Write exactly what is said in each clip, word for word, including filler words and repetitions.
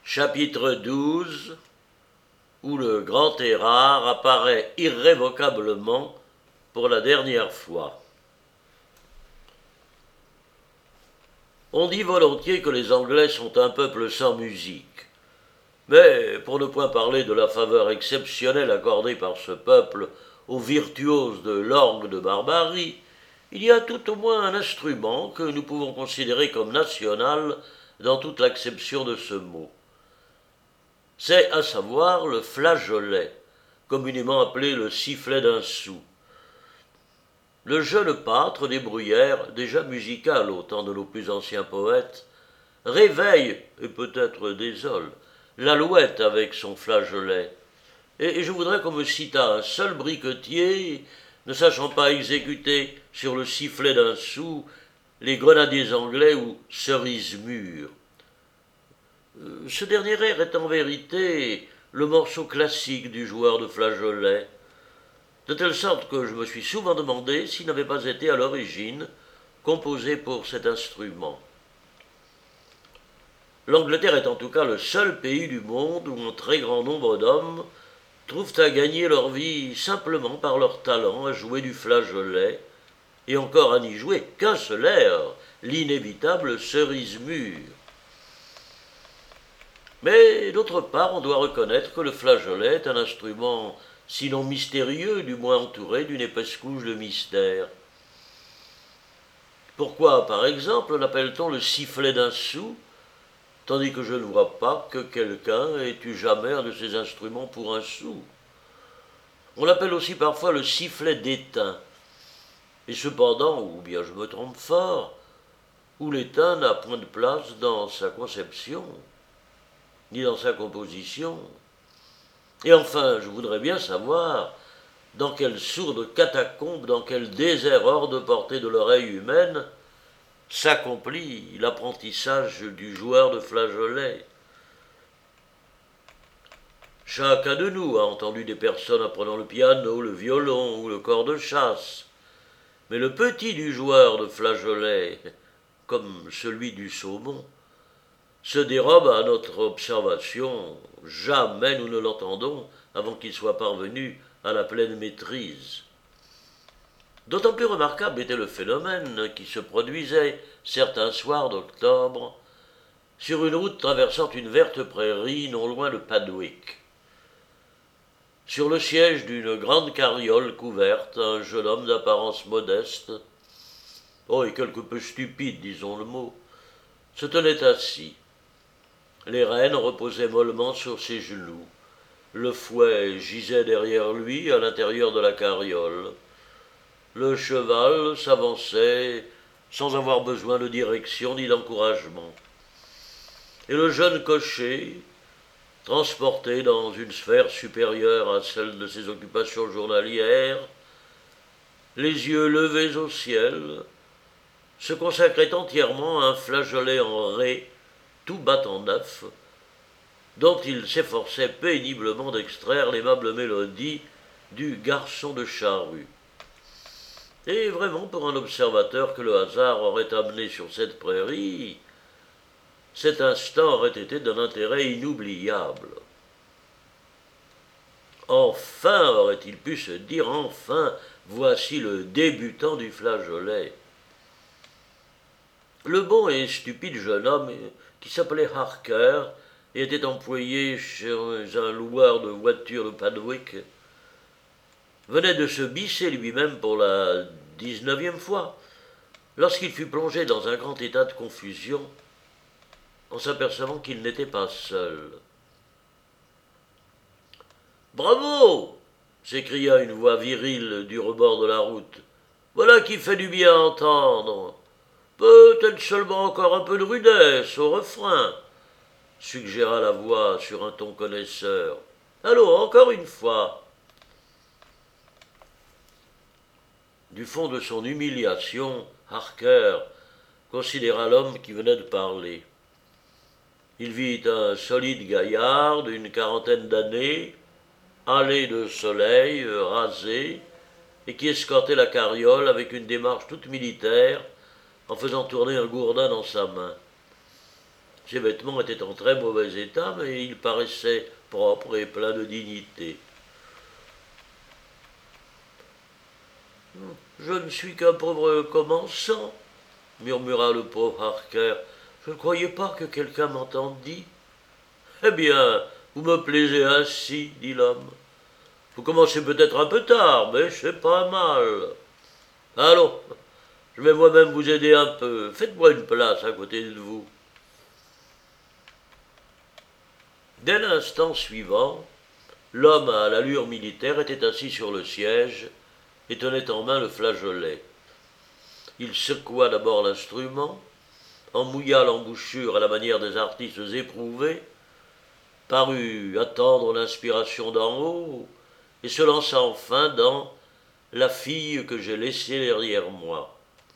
Chapitre douze, où le grand Érard apparaît irrévocablement pour la dernière fois. On dit volontiers que les Anglais sont un peuple sans musique. Mais, pour ne point parler de la faveur exceptionnelle accordée par ce peuple aux virtuoses de l'orgue de Barbarie, il y a tout au moins un instrument que nous pouvons considérer comme national dans toute l'acception de ce mot. C'est à savoir le flageolet, communément appelé le sifflet d'un sou. Le jeune pâtre des bruyères, déjà musical au temps de nos plus anciens poètes, réveille, et peut-être désole, l'alouette avec son flageolet. Et je voudrais qu'on me citât un seul briquetier, ne sachant pas exécuter sur le sifflet d'un sou les grenadiers anglais ou cerises mûres. Ce dernier air est en vérité le morceau classique du joueur de flageolet, de telle sorte que je me suis souvent demandé s'il n'avait pas été à l'origine composé pour cet instrument. L'Angleterre est en tout cas le seul pays du monde où un très grand nombre d'hommes trouvent à gagner leur vie simplement par leur talent à jouer du flageolet, et encore à n'y jouer qu'un seul air, l'inévitable cerise mûre. Mais d'autre part, on doit reconnaître que le flageolet est un instrument, sinon mystérieux, du moins entouré d'une épaisse couche de mystère. Pourquoi, par exemple, l'appelle-t-on le sifflet d'un sou, tandis que je ne vois pas que quelqu'un ait eu jamais un de ces instruments pour un sou? On l'appelle aussi parfois le sifflet d'étain. Et cependant, ou bien je me trompe fort, où l'étain n'a point de place dans sa conception, ni dans sa composition. Et enfin, je voudrais bien savoir dans quelle sourde catacombe, dans quel désert hors de portée de l'oreille humaine s'accomplit l'apprentissage du joueur de flageolet. Chacun de nous a entendu des personnes apprenant le piano, le violon ou le cor de chasse, mais le petit du joueur de flageolet, comme celui du saumon, se dérobe à notre observation. Jamais nous ne l'entendons avant qu'il soit parvenu à la pleine maîtrise. D'autant plus remarquable était le phénomène qui se produisait certains soirs d'octobre sur une route traversant une verte prairie non loin de Padwick. Sur le siège d'une grande carriole couverte, un jeune homme d'apparence modeste, oh et quelque peu stupide, disons le mot, se tenait assis. Les rênes reposaient mollement sur ses genoux. Le fouet gisait derrière lui à l'intérieur de la carriole. Le cheval s'avançait sans avoir besoin de direction ni d'encouragement. Et le jeune cocher, transporté dans une sphère supérieure à celle de ses occupations journalières, les yeux levés au ciel, se consacrait entièrement à un flageolet en ré, tout battant neuf, dont il s'efforçait péniblement d'extraire l'aimable mélodie du garçon de charrue. Et vraiment, pour un observateur que le hasard aurait amené sur cette prairie, cet instant aurait été d'un intérêt inoubliable. Enfin, aurait-il pu se dire, enfin, voici le débutant du flageolet. Le bon et stupide jeune homme, qui s'appelait Harker et était employé chez un loueur de voitures de Padwick, venait de se bisser lui-même pour la dix-neuvième fois, lorsqu'il fut plongé dans un grand état de confusion, en s'apercevant qu'il n'était pas seul. « Bravo !» s'écria une voix virile du rebord de la route. « Voilà qui fait du bien à entendre. Peut-être seulement encore un peu de rudesse au refrain, suggéra la voix sur un ton connaisseur. Allons, encore une fois. » Du fond de son humiliation, Harker considéra l'homme qui venait de parler. Il vit un solide gaillard d'une quarantaine d'années, hâlé de soleil, rasé, et qui escortait la carriole avec une démarche toute militaire, en faisant tourner un gourdin dans sa main. Ses vêtements étaient en très mauvais état, mais il paraissait propre et plein de dignité. « Je ne suis qu'un pauvre commençant, » murmura le pauvre Harker. « Je ne croyais pas que quelqu'un m'entendît. »« Eh bien, vous me plaisez ainsi, » dit l'homme. « Vous commencez peut-être un peu tard, mais c'est pas mal. Allons, je vais moi-même vous aider un peu. Faites-moi une place à côté de vous. » Dès l'instant suivant, l'homme à l'allure militaire était assis sur le siège et tenait en main le flageolet. Il secoua d'abord l'instrument, en mouilla l'embouchure à la manière des artistes éprouvés, parut attendre l'inspiration d'en haut et se lança enfin dans « La fille que j'ai laissée derrière moi ».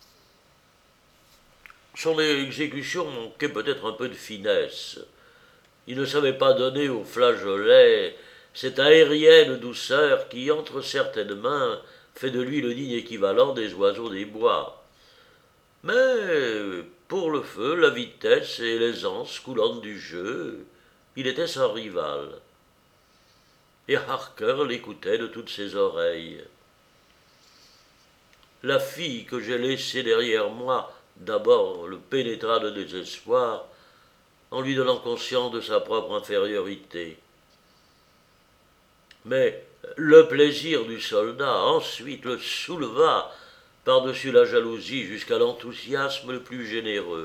Son exécution manquait peut-être un peu de finesse. Il ne savait pas donner au flageolet cette aérienne douceur qui, entre certaines mains, fait de lui le digne équivalent des oiseaux des bois. Mais pour le feu, la vitesse et l'aisance coulante du jeu, il était sans rival. Et Harker l'écoutait de toutes ses oreilles. La fille que j'ai laissée derrière moi, d'abord le pénétra de désespoir, en lui donnant conscience de sa propre infériorité. Mais le plaisir du soldat ensuite le souleva par-dessus la jalousie jusqu'à l'enthousiasme le plus généreux.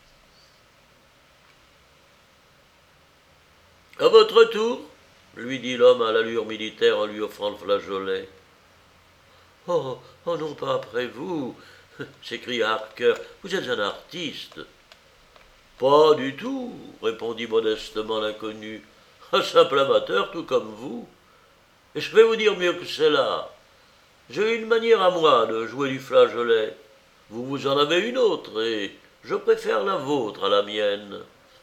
« À votre tour » lui dit l'homme à l'allure militaire en lui offrant le flageolet. « Oh, oh non, pas après vous » s'écria Harker. « Vous êtes un artiste. » « Pas du tout, » répondit modestement l'inconnu. « Un simple amateur, tout comme vous. Et je vais vous dire mieux que cela. J'ai une manière à moi de jouer du flageolet. Vous, vous en avez une autre, et je préfère la vôtre à la mienne.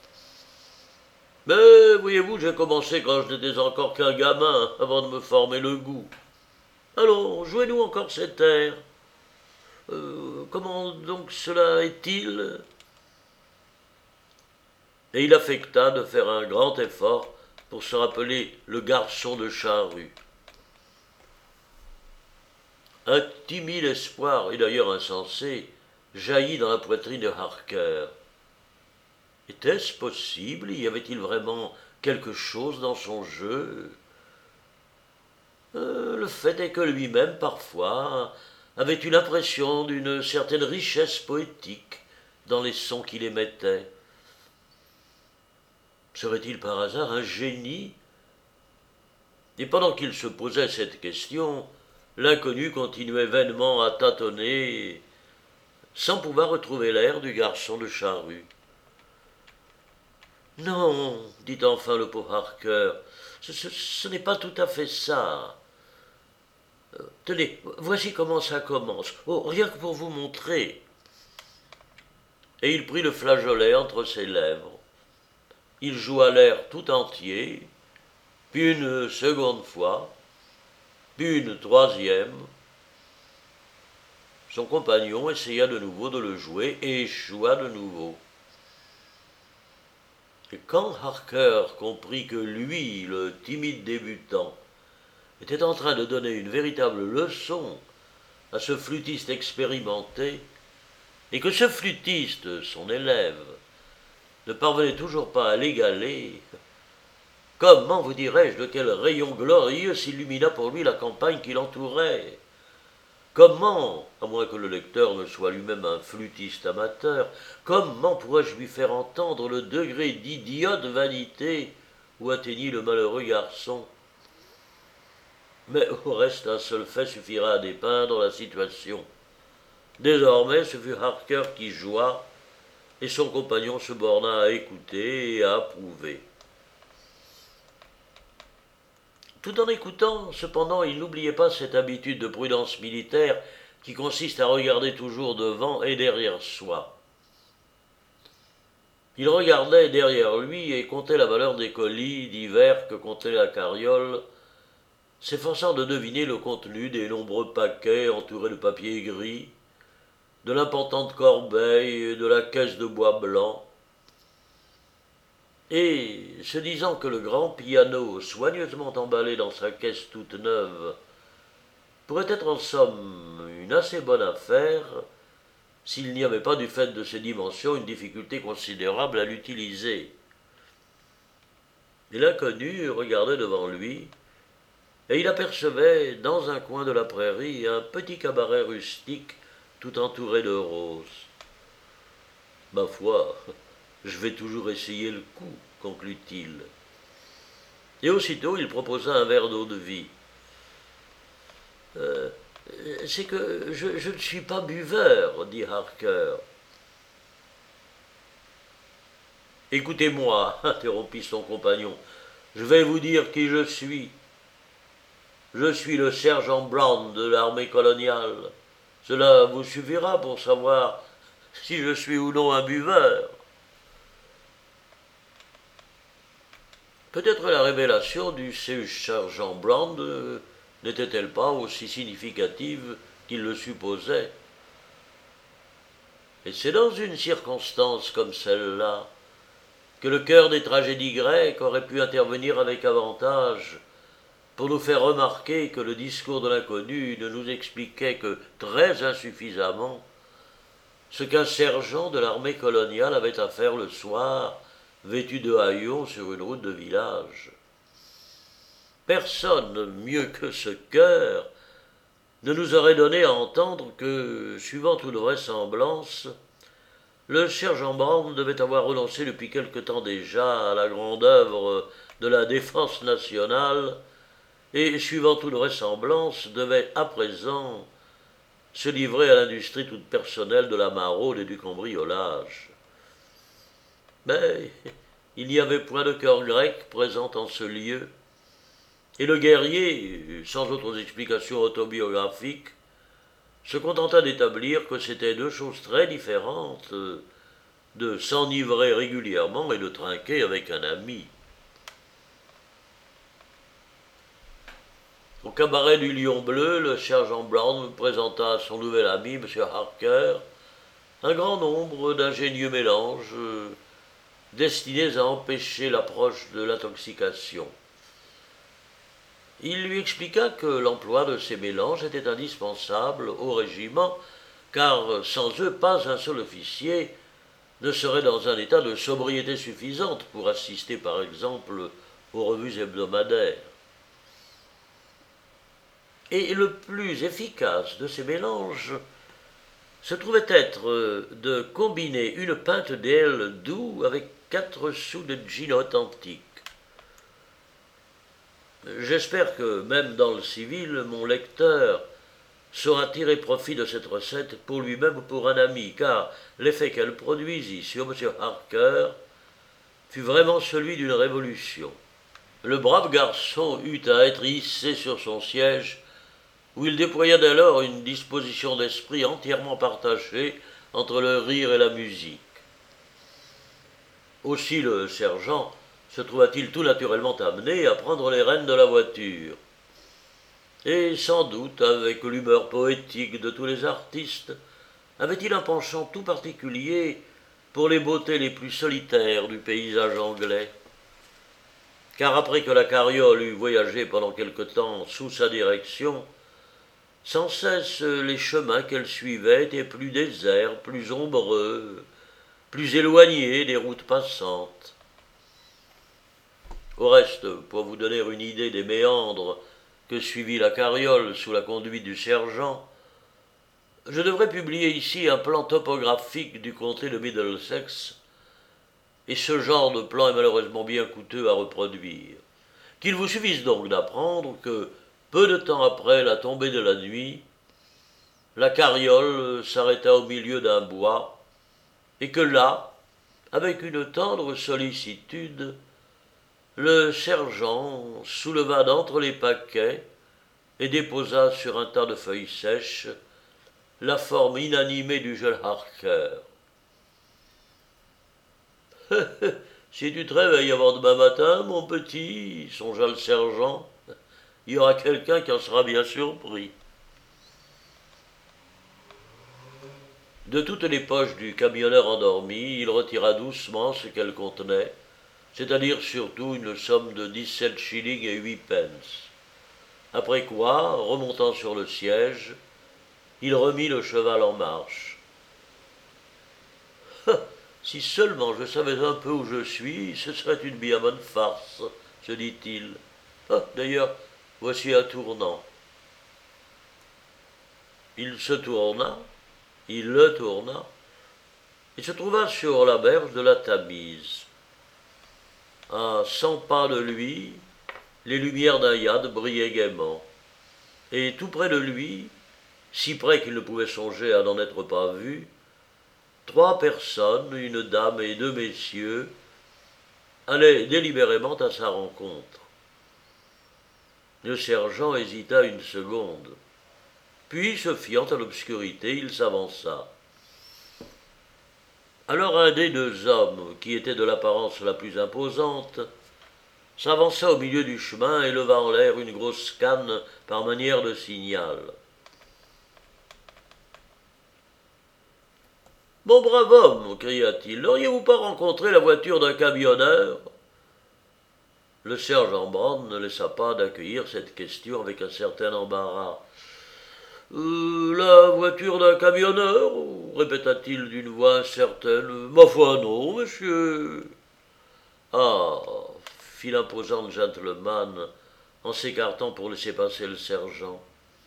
Mais, voyez-vous, j'ai commencé quand je n'étais encore qu'un gamin, avant de me former le goût. Allons, jouez-nous encore cet air. Euh, comment donc cela est-il » Et il affecta de faire un grand effort pour se rappeler le garçon de Charrue. Un timide espoir, et d'ailleurs insensé, jaillit dans la poitrine de Harker. Était-ce possible? Y avait-il vraiment quelque chose dans son jeu? euh, Le fait est que lui-même, parfois, avait eu l'impression d'une certaine richesse poétique dans les sons qu'il émettait. Serait-il par hasard un génie? Et pendant qu'il se posait cette question, l'inconnu continuait vainement à tâtonner, sans pouvoir retrouver l'air du garçon de Charrue. « Non, » dit enfin le pauvre Harker, ce, ce, ce n'est pas tout à fait ça. Euh, tenez, voici comment ça commence. Oh, rien que pour vous montrer. » Et il prit le flageolet entre ses lèvres. Il joua l'air tout entier, puis une seconde fois, puis une troisième. Son compagnon essaya de nouveau de le jouer et échoua de nouveau. Et quand Harker comprit que lui, le timide débutant, était en train de donner une véritable leçon à ce flûtiste expérimenté, et que ce flûtiste, son élève, ne parvenait toujours pas à l'égaler, comment vous dirais-je de quel rayon glorieux s'illumina pour lui la campagne qui l'entourait? Comment, à moins que le lecteur ne soit lui-même un flûtiste amateur, comment pourrais-je lui faire entendre le degré d'idiote vanité où atteignit le malheureux garçon? Mais au reste, un seul fait suffira à dépeindre la situation. Désormais, ce fut Harker qui joua, et son compagnon se borna à écouter et à approuver. Tout en écoutant, cependant, il n'oubliait pas cette habitude de prudence militaire qui consiste à regarder toujours devant et derrière soi. Il regardait derrière lui et comptait la valeur des colis divers que contenait la carriole, s'efforçant de deviner le contenu des nombreux paquets entourés de papier gris, de l'importante corbeille et de la caisse de bois blanc. Et, se disant que le grand piano, soigneusement emballé dans sa caisse toute neuve, pourrait être en somme une assez bonne affaire, s'il n'y avait pas du fait de ses dimensions une difficulté considérable à l'utiliser. Et l'inconnu regardait devant lui, et il apercevait, dans un coin de la prairie, un petit cabaret rustique tout entouré de roses. Ma foi, je vais toujours essayer le coup, conclut-il. Et aussitôt il proposa un verre d'eau-de-vie. Euh, c'est que je, je ne suis pas buveur, dit Harker. Écoutez-moi, interrompit son compagnon, je vais vous dire qui je suis. Je suis le sergent Brown de l'armée coloniale. Cela vous suffira pour savoir si je suis ou non un buveur. Peut-être la révélation du sergent Brown euh, n'était-elle pas aussi significative qu'il le supposait. Et c'est dans une circonstance comme celle-là que le cœur des tragédies grecques aurait pu intervenir avec avantage pour nous faire remarquer que le discours de l'inconnu ne nous expliquait que très insuffisamment ce qu'un sergent de l'armée coloniale avait à faire le soir, vêtu de haillons sur une route de village. Personne, mieux que ce cœur, ne nous aurait donné à entendre que, suivant toute vraisemblance, le sergent Brown devait avoir renoncé depuis quelque temps déjà à la grande œuvre de la défense nationale et, suivant toute vraisemblance, devait à présent se livrer à l'industrie toute personnelle de la maraude et du cambriolage. Mais il n'y avait point de cœur grec présent en ce lieu, et le guerrier, sans autres explications autobiographiques, se contenta d'établir que c'était deux choses très différentes de s'enivrer régulièrement et de trinquer avec un ami. Au cabaret du Lion Bleu, le sergent Brown présenta à son nouvel ami, M. Harker, un grand nombre d'ingénieux mélanges euh, destinés à empêcher l'approche de l'intoxication. Il lui expliqua que l'emploi de ces mélanges était indispensable au régiment, car sans eux, pas un seul officier ne serait dans un état de sobriété suffisante pour assister, par exemple, aux revues hebdomadaires. Et le plus efficace de ces mélanges se trouvait être de combiner une pinte d'ale doux avec quatre sous de gin authentique. J'espère que, même dans le civil, mon lecteur saura tirer profit de cette recette pour lui-même ou pour un ami, car l'effet qu'elle produisit sur M. Harker fut vraiment celui d'une révolution. Le brave garçon eut à être hissé sur son siège, où il déploya dès lors une disposition d'esprit entièrement partagée entre le rire et la musique. Aussi le sergent se trouva-t-il tout naturellement amené à prendre les rênes de la voiture. Et sans doute, avec l'humeur poétique de tous les artistes, avait-il un penchant tout particulier pour les beautés les plus solitaires du paysage anglais. Car après que la carriole eut voyagé pendant quelque temps sous sa direction, sans cesse les chemins qu'elle suivait étaient plus déserts, plus ombreux, plus éloignés des routes passantes. Au reste, pour vous donner une idée des méandres que suivit la carriole sous la conduite du sergent, je devrais publier ici un plan topographique du comté de Middlesex, et ce genre de plan est malheureusement bien coûteux à reproduire. Qu'il vous suffise donc d'apprendre que, peu de temps après la tombée de la nuit, la carriole s'arrêta au milieu d'un bois, et que là, avec une tendre sollicitude, le sergent souleva d'entre les paquets et déposa sur un tas de feuilles sèches la forme inanimée du jeune Harker. « Si tu te réveilles avant demain matin, mon petit, songea le sergent, il y aura quelqu'un qui en sera bien surpris. » De toutes les poches du camionneur endormi, il retira doucement ce qu'elles contenaient, c'est-à-dire surtout une somme de dix-sept shillings et huit pence. Après quoi, remontant sur le siège, il remit le cheval en marche. « Si seulement je savais un peu où je suis, ce serait une bien bonne farce, se dit-il. Ah, d'ailleurs, voici un tournant. » Il se tourna, il le tourna, et se trouva sur la berge de la Tamise. À cent pas de lui, les lumières d'un yacht brillaient gaiement, et tout près de lui, si près qu'il ne pouvait songer à n'en être pas vu, trois personnes, une dame et deux messieurs, allaient délibérément à sa rencontre. Le sergent hésita une seconde, puis, se fiant à l'obscurité, il s'avança. Alors un des deux hommes, qui était de l'apparence la plus imposante, s'avança au milieu du chemin et leva en l'air une grosse canne par manière de signal. « Mon brave homme, cria-t-il, n'auriez-vous pas rencontré la voiture d'un camionneur ?» Le sergent Brand ne laissa pas d'accueillir cette question avec un certain embarras. Euh, « La voiture d'un camionneur » répéta-t-il d'une voix incertaine. « Ma foi, non, monsieur. »« Ah » fit l'imposant gentleman en s'écartant pour laisser passer le sergent.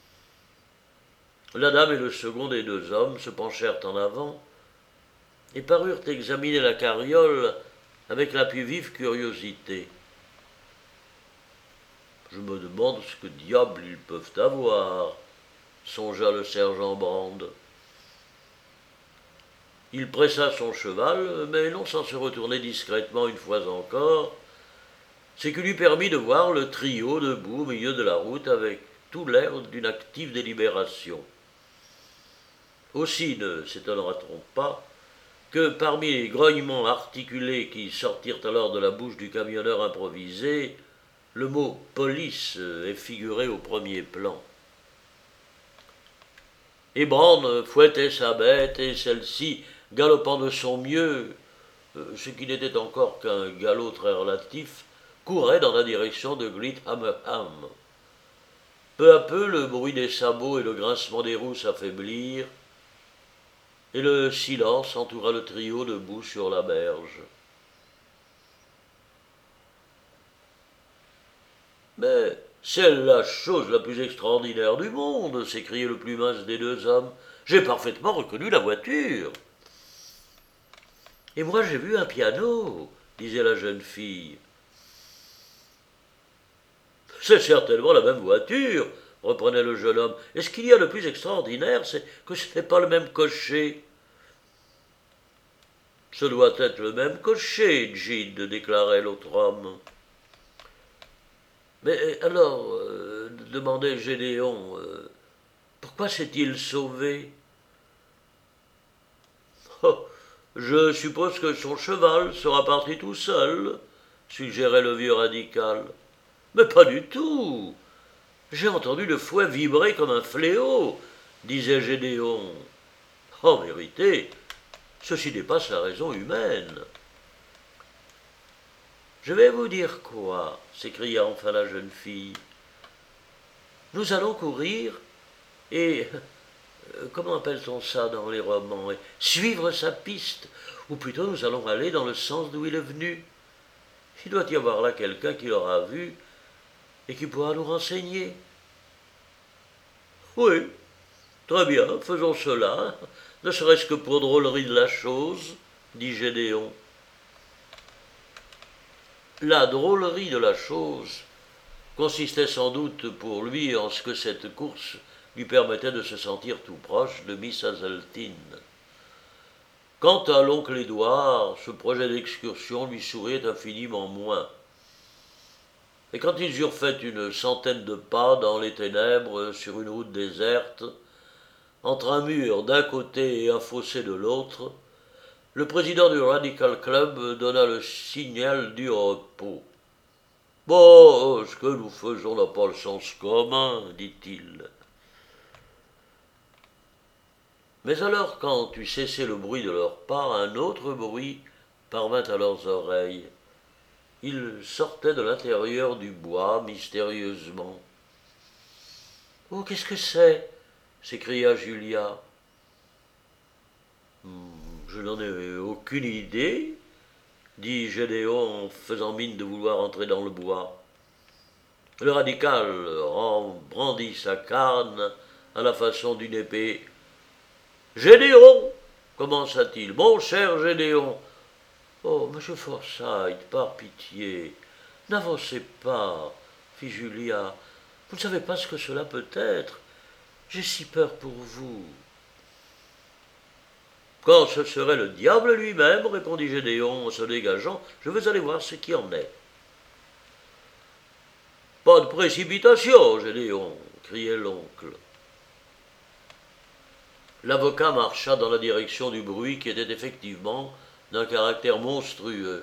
La dame et le second des deux hommes se penchèrent en avant et parurent examiner la carriole avec la plus vive curiosité. « Je me demande ce que diable ils peuvent avoir, » songea le sergent Brand. Il pressa son cheval, mais non sans se retourner discrètement une fois encore, ce qui lui permit de voir le trio debout au milieu de la route avec tout l'air d'une active délibération. Aussi ne s'étonnera-t-on pas que parmi les grognements articulés qui sortirent alors de la bouche du camionneur improvisé, le mot « police » est figuré au premier plan. Et Brand fouettait sa bête, et celle-ci, galopant de son mieux, ce qui n'était encore qu'un galop très relatif, courait dans la direction de Great-Hammerham. Peu à peu, le bruit des sabots et le grincement des roues s'affaiblirent, et le silence entoura le trio debout sur la berge. « Mais c'est la chose la plus extraordinaire du monde !» s'écriait le plus mince des deux hommes. « J'ai parfaitement reconnu la voiture. »« Et moi j'ai vu un piano, » disait la jeune fille. « C'est certainement la même voiture, » reprenait le jeune homme. « Et ce qu'il y a de plus extraordinaire, c'est que ce n'est pas le même cocher. »« Ce doit être le même cocher, Gide, » déclarait l'autre homme. « Mais alors, euh, demandait Gédéon, euh, pourquoi s'est-il sauvé ?»« Oh, je suppose que son cheval sera parti tout seul, » suggérait le vieux radical. « Mais pas du tout. J'ai entendu le fouet vibrer comme un fléau, » disait Gédéon. « En vérité, ceci dépasse la raison humaine. » « Je vais vous dire quoi ?» s'écria enfin la jeune fille. « Nous allons courir et, euh, comment appelle-t-on ça dans les romans, et suivre sa piste, ou plutôt nous allons aller dans le sens d'où il est venu. Il doit y avoir là quelqu'un qui l'aura vu et qui pourra nous renseigner. »« Oui, très bien, faisons cela, ne serait-ce que pour drôlerie de la chose, » dit Gédéon. La drôlerie de la chose consistait sans doute pour lui en ce que cette course lui permettait de se sentir tout proche de Miss Hazeltine. Quant à l'oncle Édouard, ce projet d'excursion lui souriait infiniment moins. Et quand ils eurent fait une centaine de pas dans les ténèbres sur une route déserte, entre un mur d'un côté et un fossé de l'autre, le président du Radical Club donna le signal du repos. « Bon, ce que nous faisons n'a pas le sens commun, » dit-il. Mais alors, quand eut cessé le bruit de leurs pas, un autre bruit parvint à leurs oreilles. Il sortait de l'intérieur du bois mystérieusement. « Oh, qu'est-ce que c'est » s'écria Julia. « Je n'en ai aucune idée, » dit Gédéon en faisant mine de vouloir entrer dans le bois. Le radical brandit sa canne à la façon d'une épée. « Gédéon » commença-t-il. « Mon cher Gédéon !»« Oh, monsieur Forsyth, par pitié, n'avancez pas, fit Julia. Vous ne savez pas ce que cela peut être. J'ai si peur pour vous. » « Quand ce serait le diable lui-même, répondit Gédéon en se dégageant, je veux aller voir ce qui en est. Pas de précipitation, Gédéon, criait l'oncle. L'avocat marcha dans la direction du bruit qui était effectivement d'un caractère monstrueux.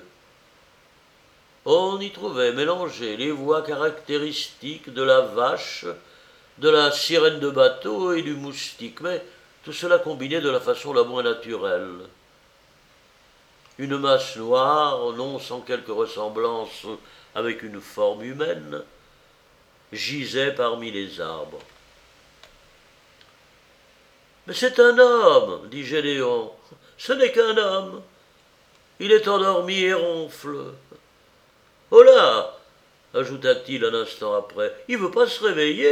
On y trouvait mélangées les voix caractéristiques de la vache, de la sirène de bateau et du moustique, mais tout cela combiné de la façon la moins naturelle. Une masse noire, non sans quelque ressemblance avec une forme humaine, gisait parmi les arbres. « Mais c'est un homme, dit Gédéon. Ce n'est qu'un homme. Il est endormi et ronfle. Oh là, ajouta-t-il un instant après, il ne veut pas se réveiller. »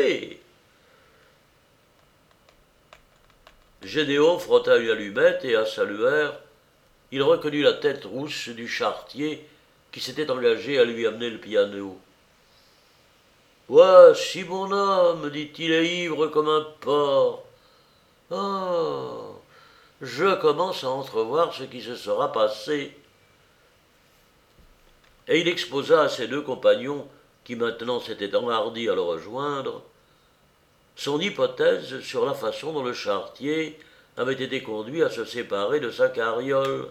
Gédéon frotta une allumette et, à sa lueur, il reconnut la tête rousse du charretier qui s'était engagé à lui amener le piano. « Voici mon homme, dit-il, est ivre comme un porc. Oh, je commence à entrevoir ce qui se sera passé. » Et il exposa à ses deux compagnons, qui maintenant s'étaient enhardis à le rejoindre, son hypothèse sur la façon dont le charretier avait été conduit à se séparer de sa carriole.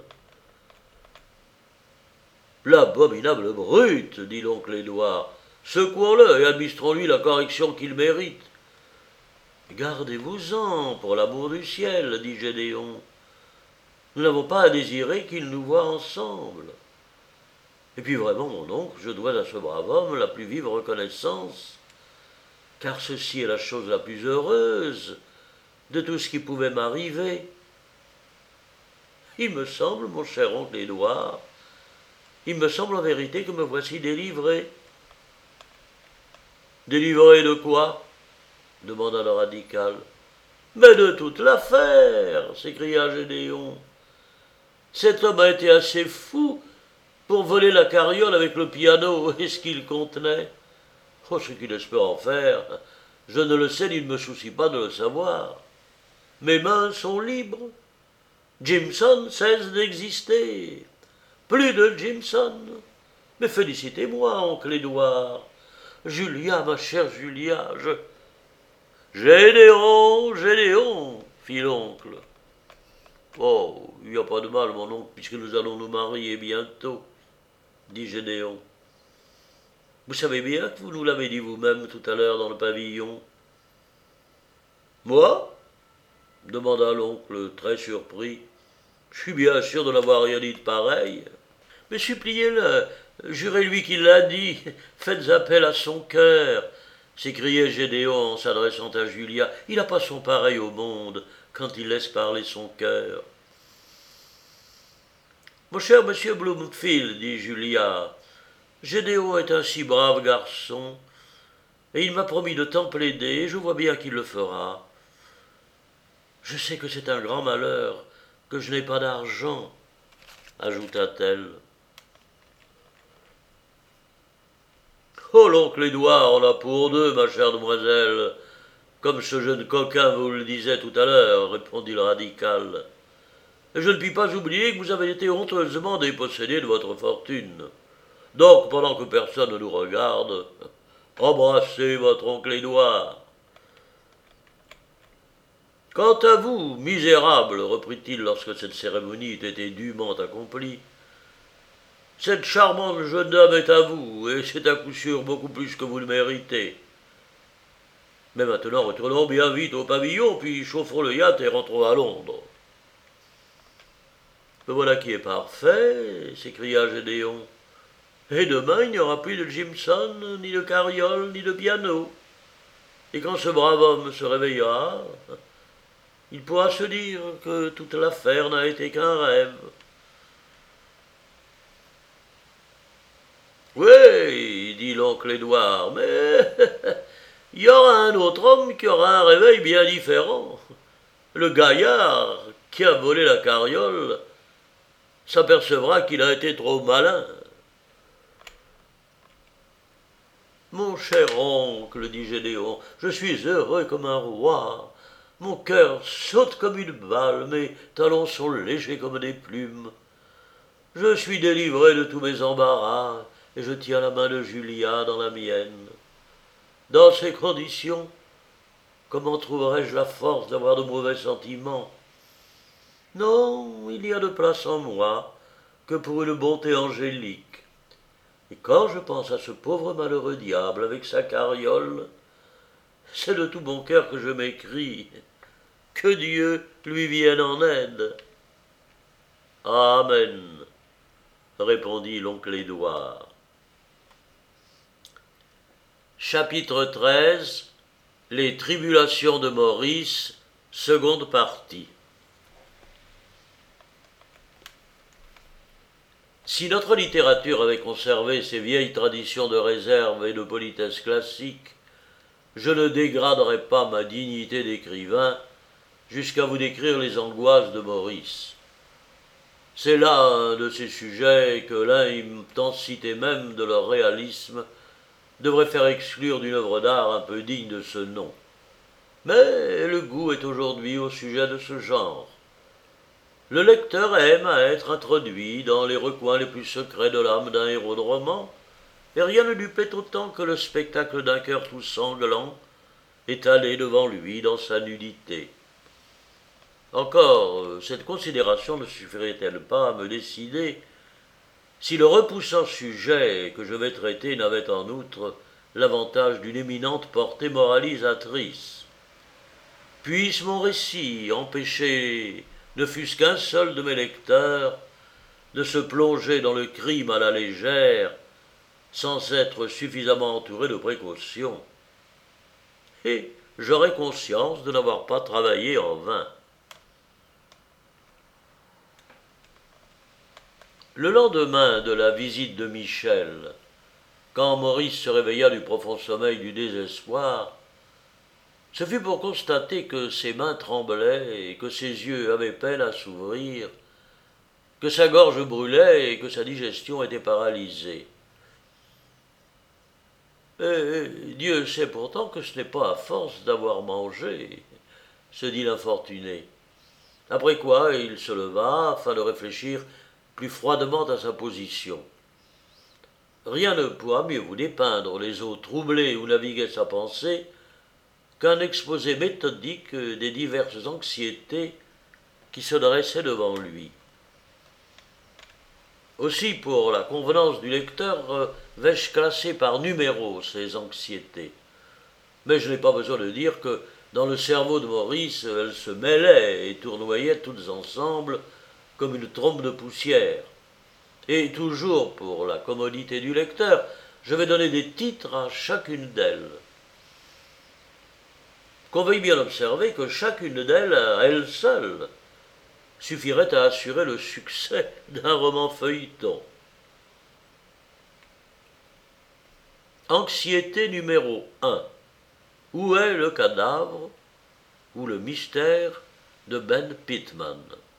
« L'abominable brute, dit l'oncle Édouard, secouons-le et administrons-lui la correction qu'il mérite. »« Gardez-vous-en, pour l'amour du ciel, dit Gédéon. Nous n'avons pas à désirer qu'il nous voie ensemble. Et puis vraiment, mon oncle, je dois à ce brave homme la plus vive reconnaissance, car ceci est la chose la plus heureuse de tout ce qui pouvait m'arriver. Il me semble, mon cher oncle Édouard, il me semble en vérité que me voici délivré. »« Délivré de quoi ?» demanda le radical. « Mais de toute l'affaire !» s'écria Gédéon. « Cet homme a été assez fou pour voler la carriole avec le piano et ce qu'il contenait. Oh, ce qu'il espère en faire, je ne le sais ni ne me soucie pas de le savoir. Mes mains sont libres. Jimson cesse d'exister. Plus de Jimson. Mais félicitez-moi, oncle Édouard. Julia, ma chère Julia, je... »« Gédéon, Gédéon, fit l'oncle. Oh, il n'y a pas de mal, mon oncle, puisque nous allons nous marier bientôt, dit Gédéon. Vous savez bien que vous nous l'avez dit vous-même tout à l'heure dans le pavillon. Moi ? Demanda l'oncle, très surpris. Je suis bien sûr de n'avoir rien dit de pareil. Mais suppliez-le, jurez-lui qu'il l'a dit, faites appel à son cœur, s'écriait Gédéon en s'adressant à Julia. Il n'a pas son pareil au monde quand il laisse parler son cœur. Mon cher monsieur Bloomfield, dit Julia, Gédéon est un si brave garçon, et il m'a promis de tant plaider, et je vois bien qu'il le fera. Je sais que c'est un grand malheur, que je n'ai pas d'argent, ajouta-t-elle. Oh, l'oncle Édouard en a pour deux, ma chère demoiselle, comme ce jeune coquin vous le disait tout à l'heure, répondit le radical. Et je ne puis pas oublier que vous avez été honteusement dépossédé de votre fortune. Donc, pendant que personne ne nous regarde, embrassez votre oncle Édouard. Quant à vous, misérable, reprit-il lorsque cette cérémonie eut été dûment accomplie, cette charmante jeune dame est à vous, et c'est à coup sûr beaucoup plus que vous le méritez. Mais maintenant, retournons bien vite au pavillon, puis chauffons le yacht et rentrons à Londres. « Le voilà qui est parfait, s'écria Gédéon. Et demain, il n'y aura plus de Jimson, ni de carriole, ni de piano. Et quand ce brave homme se réveillera, il pourra se dire que toute l'affaire n'a été qu'un rêve. Oui, dit l'oncle Édouard, mais il y aura un autre homme qui aura un réveil bien différent. Le gaillard qui a volé la carriole s'apercevra qu'il a été trop malin. Mon cher oncle, dit Gédéon, je suis heureux comme un roi. Mon cœur saute comme une balle, mes talons sont légers comme des plumes. Je suis délivré de tous mes embarras, et je tiens la main de Julia dans la mienne. Dans ces conditions, comment trouverais-je la force d'avoir de mauvais sentiments? Non, il n'y a de place en moi que pour une bonté angélique. Et quand je pense à ce pauvre malheureux diable avec sa carriole, c'est de tout mon cœur que je m'écrie. Que Dieu lui vienne en aide. Amen, répondit l'oncle Édouard. Chapitre treize. Les tribulations de Maurice, seconde partie. Si notre littérature avait conservé ses vieilles traditions de réserve et de politesse classique, je ne dégraderais pas ma dignité d'écrivain jusqu'à vous décrire les angoisses de Maurice. C'est là un de ces sujets que l'intensité même de leur réalisme devrait faire exclure d'une œuvre d'art un peu digne de ce nom. Mais le goût est aujourd'hui au sujet de ce genre. Le lecteur aime à être introduit dans les recoins les plus secrets de l'âme d'un héros de roman, et rien ne lui plaît autant que le spectacle d'un cœur tout sanglant, étalé devant lui dans sa nudité. Encore, cette considération ne suffirait-elle pas à me décider si le repoussant sujet que je vais traiter n'avait en outre l'avantage d'une éminente portée moralisatrice? Puisse mon récit empêcher ne fût-ce qu'un seul de mes lecteurs de se plonger dans le crime à la légère sans être suffisamment entouré de précautions. Et j'aurai conscience de n'avoir pas travaillé en vain. Le lendemain de la visite de Michel, quand Maurice se réveilla du profond sommeil du désespoir, ce fut pour constater que ses mains tremblaient et que ses yeux avaient peine à s'ouvrir, que sa gorge brûlait et que sa digestion était paralysée. Et Dieu sait pourtant que ce n'est pas à force d'avoir mangé, se dit l'infortuné. Après quoi, il se leva afin de réfléchir plus froidement à sa position. Rien ne pourra mieux vous dépeindre les eaux troublées où naviguait sa pensée qu'un exposé méthodique des diverses anxiétés qui se dressaient devant lui. Aussi, pour la convenance du lecteur, vais-je classer par numéro ces anxiétés. Mais je n'ai pas besoin de dire que, dans le cerveau de Maurice, elles se mêlaient et tournoyaient toutes ensemble comme une trompe de poussière. Et toujours, pour la commodité du lecteur, je vais donner des titres à chacune d'elles. Qu'on veuille bien observer que chacune d'elles, à elle seule, suffirait à assurer le succès d'un roman feuilleton. Anxiété numéro un. Où est le cadavre ou le mystère de Ben Pittman?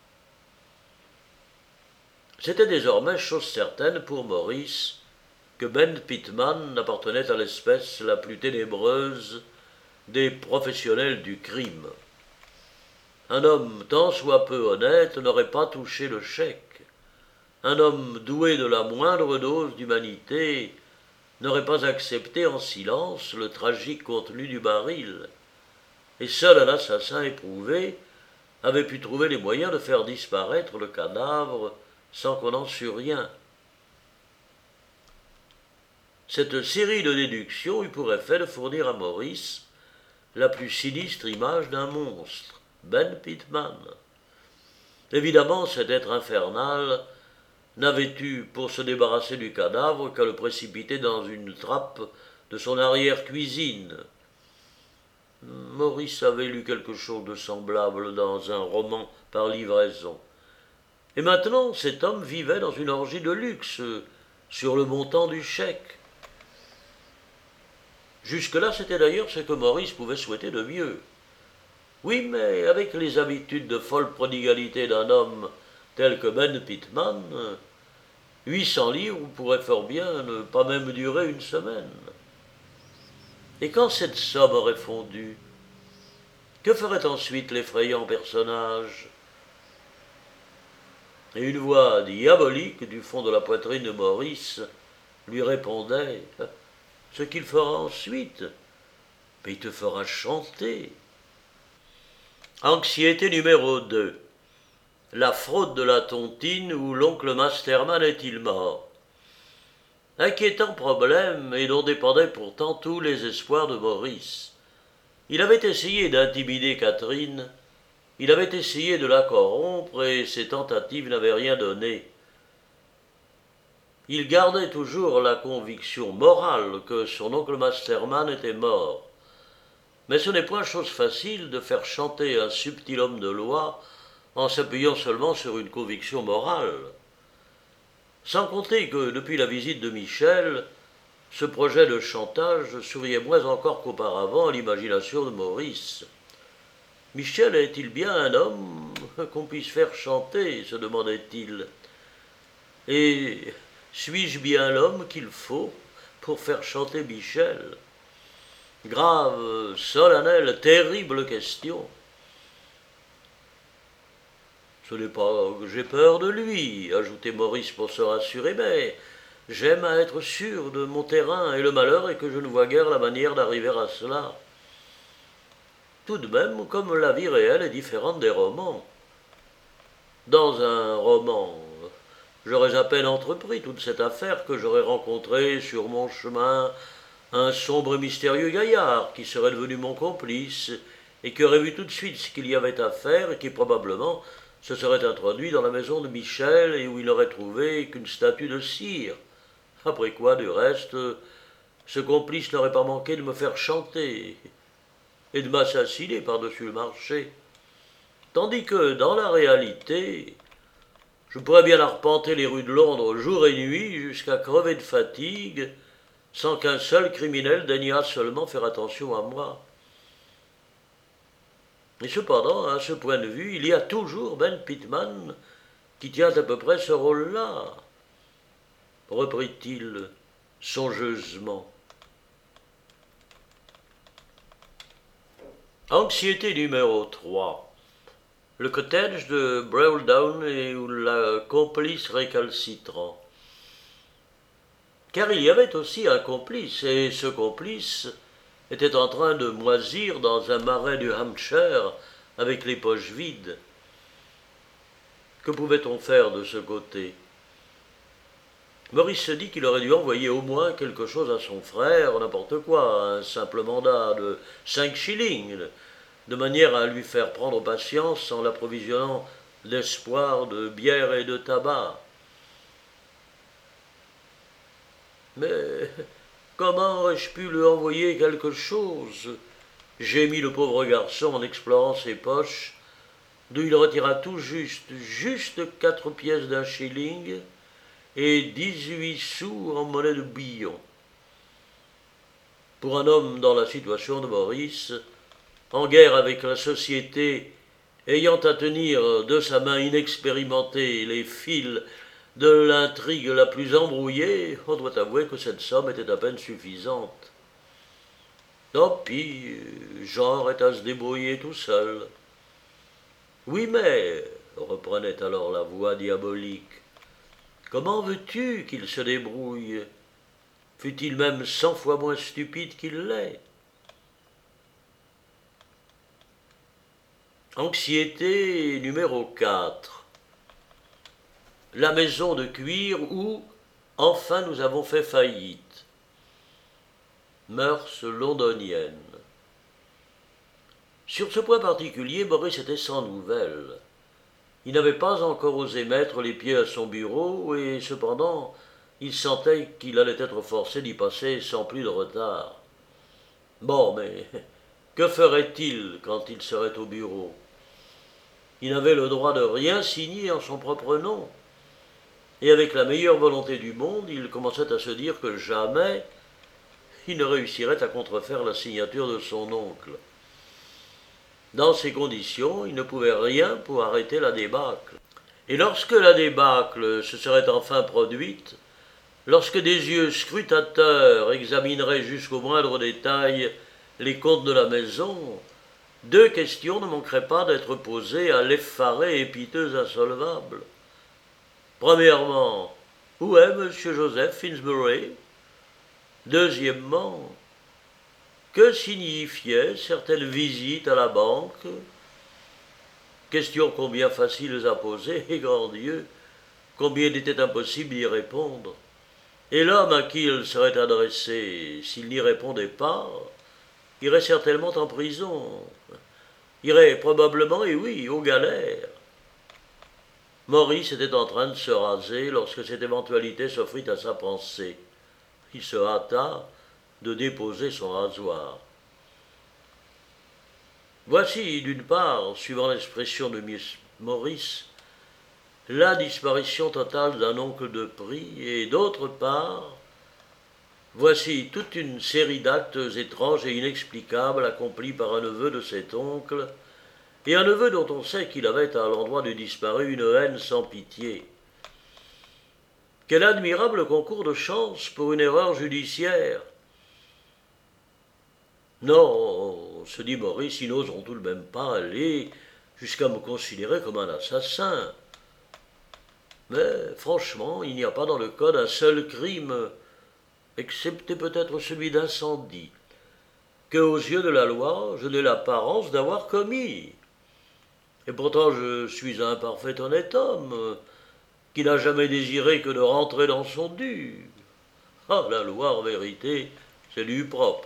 C'était désormais chose certaine pour Maurice que Ben Pittman appartenait à l'espèce la plus ténébreuse des professionnels du crime. Un homme tant soit peu honnête n'aurait pas touché le chèque. Un homme doué de la moindre dose d'humanité n'aurait pas accepté en silence le tragique contenu du baril. Et seul un assassin éprouvé avait pu trouver les moyens de faire disparaître le cadavre sans qu'on en sût rien. Cette série de déductions eut pour effet de fournir à Maurice la plus sinistre image d'un monstre, Ben Pittman. Évidemment, cet être infernal n'avait eu pour se débarrasser du cadavre qu'à le précipiter dans une trappe de son arrière-cuisine. Maurice avait lu quelque chose de semblable dans un roman par livraison. Et maintenant, cet homme vivait dans une orgie de luxe, sur le montant du chèque. Jusque-là, c'était d'ailleurs ce que Maurice pouvait souhaiter de mieux. Oui, mais avec les habitudes de folle prodigalité d'un homme tel que Ben Pittman, huit cents livres pourraient fort bien ne pas même durer une semaine. Et quand cette somme aurait fondu, que ferait ensuite l'effrayant personnage? Et une voix diabolique du fond de la poitrine de Maurice lui répondait « Ce qu'il fera ensuite, mais il te fera chanter. » Anxiété numéro deux. La fraude de la tontine où l'oncle Masterman est-il mort? Inquiétant problème et dont dépendaient pourtant tous les espoirs de Maurice. Il avait essayé d'intimider Catherine, il avait essayé de la corrompre et ses tentatives n'avaient rien donné. Il gardait toujours la conviction morale que son oncle Masterman était mort. Mais ce n'est point chose facile de faire chanter un subtil homme de loi en s'appuyant seulement sur une conviction morale. Sans compter que, depuis la visite de Michel, ce projet de chantage souriait moins encore qu'auparavant à l'imagination de Maurice. Michel est-il bien un homme qu'on puisse faire chanter, se demandait-il. Et suis-je bien l'homme qu'il faut pour faire chanter Michel? Grave, solennelle, terrible question. Ce n'est pas que j'ai peur de lui, ajoutait Maurice pour se rassurer, mais j'aime à être sûr de mon terrain, et le malheur est que je ne vois guère la manière d'arriver à cela. Tout de même, comme la vie réelle est différente des romans. Dans un roman, j'aurais à peine entrepris toute cette affaire que j'aurais rencontré sur mon chemin un sombre et mystérieux gaillard qui serait devenu mon complice et qui aurait vu tout de suite ce qu'il y avait à faire et qui probablement se serait introduit dans la maison de Michel et où il n'aurait trouvé qu'une statue de cire. Après quoi, du reste, ce complice n'aurait pas manqué de me faire chanter et de m'assassiner par-dessus le marché. Tandis que, dans la réalité, je pourrais bien arpenter les rues de Londres jour et nuit jusqu'à crever de fatigue sans qu'un seul criminel daignât seulement faire attention à moi. Et cependant, à ce point de vue, il y a toujours Ben Pittman qui tient à peu près ce rôle-là, reprit-il songeusement. Anxiété numéro trois. Le cottage de Brawldown et le complice récalcitrant. Car il y avait aussi un complice, et ce complice était en train de moisir dans un marais du Hampshire avec les poches vides. Que pouvait-on faire de ce côté? Maurice se dit qu'il aurait dû envoyer au moins quelque chose à son frère, n'importe quoi, un simple mandat de cinq shillings, de manière à lui faire prendre patience en l'approvisionnant d'espoir de bière et de tabac. Mais comment aurais-je pu lui envoyer quelque chose? Gémit le pauvre garçon en explorant ses poches, d'où il retira tout juste, juste quatre pièces d'un shilling et dix-huit sous en monnaie de billon. Pour un homme dans la situation de Maurice, en guerre avec la société, ayant à tenir de sa main inexpérimentée les fils de l'intrigue la plus embrouillée, on doit avouer que cette somme était à peine suffisante. Tant pis, genre est à se débrouiller tout seul. Oui, mais, reprenait alors la voix diabolique, comment veux-tu qu'il se débrouille? Fût-il même cent fois moins stupide qu'il l'est? Anxiété numéro quatre. La maison de cuir où, enfin, nous avons fait faillite. Mœurs londoniennes. Sur ce point particulier, Maurice était sans nouvelles. Il n'avait pas encore osé mettre les pieds à son bureau, et cependant, il sentait qu'il allait être forcé d'y passer sans plus de retard. Bon, mais que ferait-il quand il serait au bureau? Il n'avait le droit de rien signer en son propre nom. Et avec la meilleure volonté du monde, il commençait à se dire que jamais il ne réussirait à contrefaire la signature de son oncle. Dans ces conditions, il ne pouvait rien pour arrêter la débâcle. Et lorsque la débâcle se serait enfin produite, lorsque des yeux scrutateurs examineraient jusqu'au moindre détail les comptes de la maison, deux questions ne manqueraient pas d'être posées à l'effaré et piteux insolvable. Premièrement, où est M. Joseph Finsbury? Deuxièmement, que signifiaient certaines visites à la banque? Questions combien faciles à poser, et grand Dieu, combien il était impossible d'y répondre. Et l'homme à qui il serait adressé, s'il n'y répondait pas, irait certainement en prison, irait probablement, et oui, aux galères. Maurice était en train de se raser lorsque cette éventualité s'offrit à sa pensée. Il se hâta de déposer son rasoir. Voici, d'une part, suivant l'expression de Miss Maurice, la disparition totale d'un oncle de prix, et d'autre part, voici toute une série d'actes étranges et inexplicables accomplis par un neveu de cet oncle, et un neveu dont on sait qu'il avait à l'endroit du disparu une haine sans pitié. Quel admirable concours de chance pour une erreur judiciaire! Non, se dit Maurice, ils n'oseront tout de même pas aller jusqu'à me considérer comme un assassin. Mais franchement, il n'y a pas dans le code un seul crime, excepté peut-être celui d'incendie, que, aux yeux de la loi, je n'ai l'apparence d'avoir commis. Et pourtant je suis un parfait honnête homme, qui n'a jamais désiré que de rentrer dans son dû. Ah, la loi, en vérité, c'est du propre.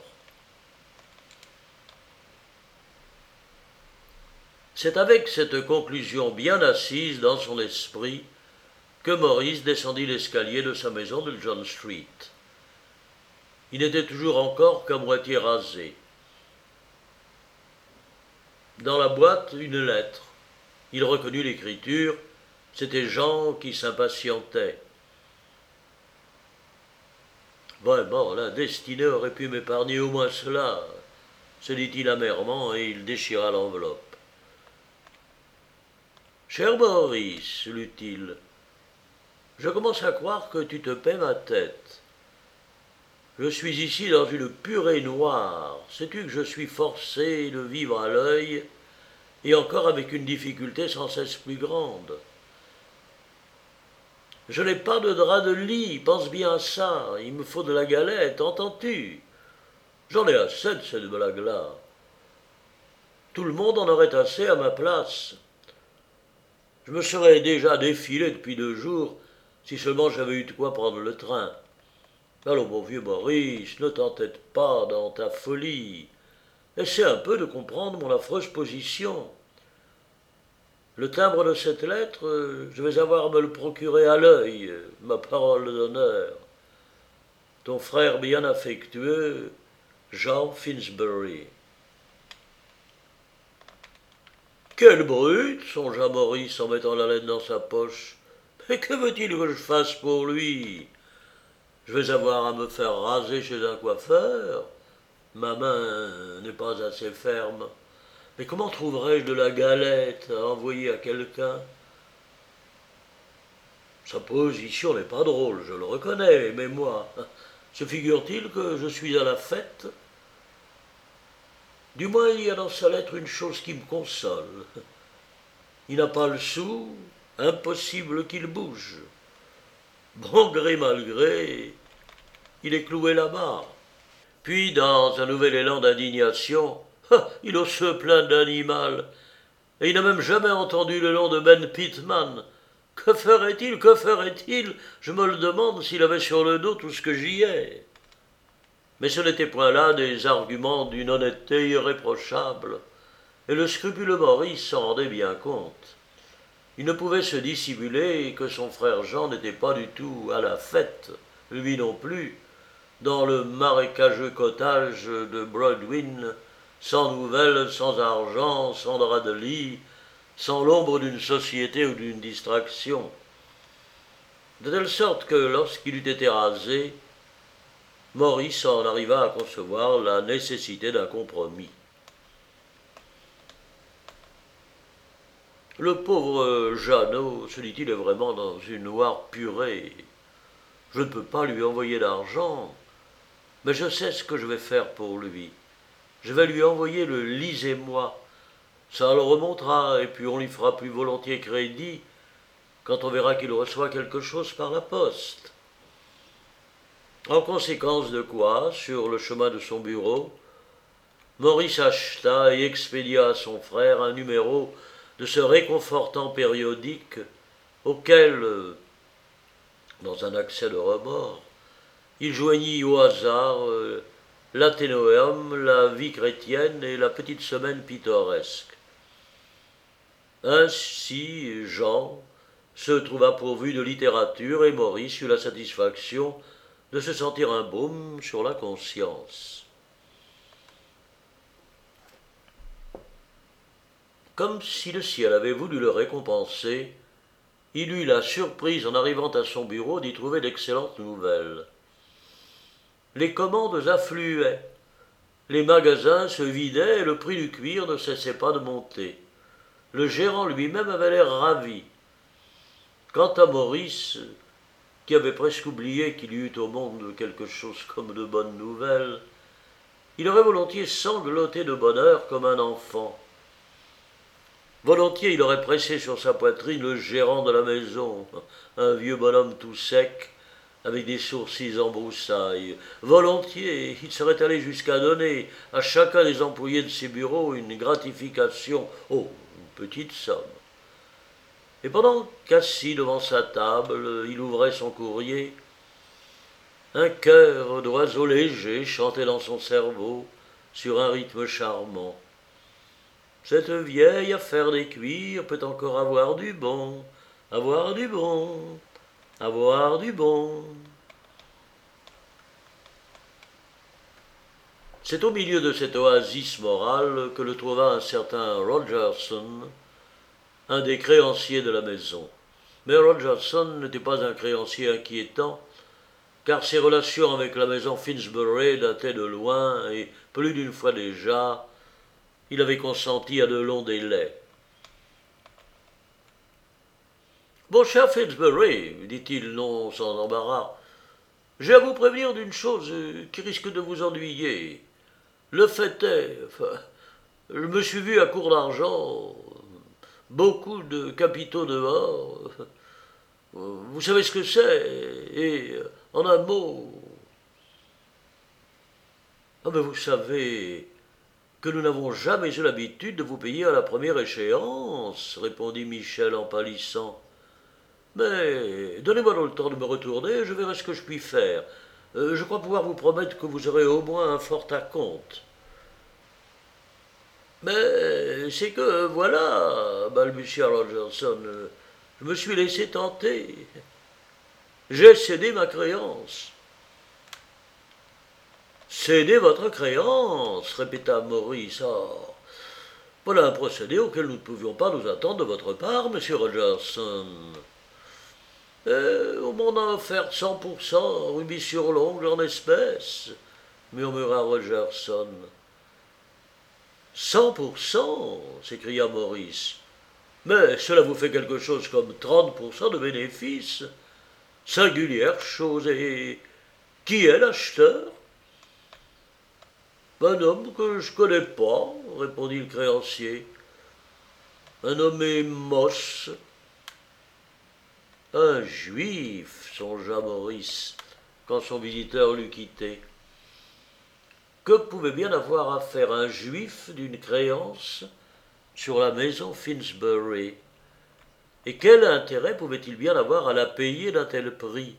C'est avec cette conclusion bien assise dans son esprit que Maurice descendit l'escalier de sa maison de John Street. Il n'était toujours encore qu'à moitié rasé. Dans la boîte, une lettre. Il reconnut l'écriture. C'était Jean qui s'impatientait. Vraiment, la destinée aurait pu m'épargner au moins cela, se dit-il amèrement, et il déchira l'enveloppe. Cher Maurice, lut-il, je commence à croire que tu te paies ma tête. Je suis ici dans une purée noire. Sais-tu que je suis forcé de vivre à l'œil, et encore avec une difficulté sans cesse plus grande. Je n'ai pas de drap de lit, pense bien à ça, il me faut de la galette, entends-tu? J'en ai assez de cette blague-là. Tout le monde en aurait assez à ma place. Je me serais déjà défilé depuis deux jours, si seulement j'avais eu de quoi prendre le train. Alors, mon vieux Maurice, ne t'entête pas dans ta folie. Essaie un peu de comprendre mon affreuse position. Le timbre de cette lettre, je vais avoir à me le procurer à l'œil, ma parole d'honneur. Ton frère bien affectueux, Jean Finsbury. Quelle brute, songea Maurice en mettant la lettre dans sa poche. Mais que veut-il que je fasse pour lui? Je vais avoir à me faire raser chez un coiffeur. Ma main n'est pas assez ferme. Mais comment trouverais-je de la galette à envoyer à quelqu'un? Sa position n'est pas drôle, je le reconnais, mais moi, se figure-t-il que je suis à la fête? Du moins, il y a dans sa lettre une chose qui me console. Il n'a pas le sou, impossible qu'il bouge. Bon gré mal gré, il est cloué là-bas. Puis, dans un nouvel élan d'indignation, il ose se plaindre d'animal, et il n'a même jamais entendu le nom de Ben Pittman. Que ferait-il, que ferait-il? Je me le demande s'il avait sur le dos tout ce que j'y ai. Mais ce n'était point là des arguments d'une honnêteté irréprochable, et le scrupuleux Maurice s'en rendait bien compte. Il ne pouvait se dissimuler que son frère Jean n'était pas du tout à la fête, lui non plus, dans le marécageux cottage de Broadwin, sans nouvelles, sans argent, sans drap de lit, sans l'ombre d'une société ou d'une distraction. De telle sorte que lorsqu'il eut été rasé, Maurice en arriva à concevoir la nécessité d'un compromis. Le pauvre Jeannot, se dit-il, est vraiment dans une noire purée. Je ne peux pas lui envoyer d'argent, mais je sais ce que je vais faire pour lui. Je vais lui envoyer le lisez-moi. Ça le remontera, et puis on lui fera plus volontiers crédit quand on verra qu'il reçoit quelque chose par la poste. En conséquence de quoi, sur le chemin de son bureau, Maurice acheta et expédia à son frère un numéro de ce réconfortant périodique auquel, dans un accès de remords, il joignit au hasard euh, l'Athénéum, la vie chrétienne et la petite semaine pittoresque. Ainsi, Jean se trouva pourvu de littérature et Maurice eut la satisfaction de se sentir un baume sur la conscience. Comme si le ciel avait voulu le récompenser, il eut la surprise en arrivant à son bureau d'y trouver d'excellentes nouvelles. Les commandes affluaient, les magasins se vidaient et le prix du cuir ne cessait pas de monter. Le gérant lui-même avait l'air ravi. Quant à Maurice, qui avait presque oublié qu'il y eût au monde quelque chose comme de bonnes nouvelles, il aurait volontiers sangloté de bonheur comme un enfant. Volontiers il aurait pressé sur sa poitrine le gérant de la maison, un vieux bonhomme tout sec, avec des sourcils en broussailles. Volontiers il serait allé jusqu'à donner à chacun des employés de ses bureaux une gratification, oh, une petite somme. Et pendant qu'assis devant sa table, il ouvrait son courrier, un chœur d'oiseaux légers chantait dans son cerveau sur un rythme charmant. Cette vieille affaire des cuirs peut encore avoir du bon, avoir du bon, avoir du bon. C'est au milieu de cette oasis morale que le trouva un certain Rogerson, un des créanciers de la maison. Mais Rogerson n'était pas un créancier inquiétant, car ses relations avec la maison Finsbury dataient de loin, et plus d'une fois déjà, il avait consenti à de longs délais. « Mon cher Finsbury, dit-il non sans embarras, j'ai à vous prévenir d'une chose qui risque de vous ennuyer. Le fait est, enfin, je me suis vu à court d'argent, beaucoup de capitaux dehors. Vous savez ce que c'est, et en un mot... Ah, mais vous savez que nous n'avons jamais eu l'habitude de vous payer à la première échéance, répondit Michel en pâlissant. Mais donnez-moi le temps de me retourner, je verrai ce que je puis faire. Euh, je crois pouvoir vous promettre que vous aurez au moins un fort acompte. Mais c'est que, voilà, balbutia Rogerson, je me suis laissé tenter. J'ai cédé ma créance. Cédé votre créance, répéta Maurice. Ah, voilà un procédé auquel nous ne pouvions pas nous attendre de votre part, monsieur Rogerson. Eh, on m'en a offert cent pour cent, rubis sur l'ongle en espèces, murmura Rogerson. Cent pour cent, s'écria Maurice. Mais cela vous fait quelque chose comme trente pour cent de bénéfice. Singulière chose, et qui est l'acheteur? Un homme que je connais pas, répondit le créancier. Un nommé Moss. Un juif, songea Maurice, quand son visiteur l'eut quitté. Que pouvait bien avoir à faire un juif d'une créance sur la maison Finsbury? Et quel intérêt pouvait-il bien avoir à la payer d'un tel prix?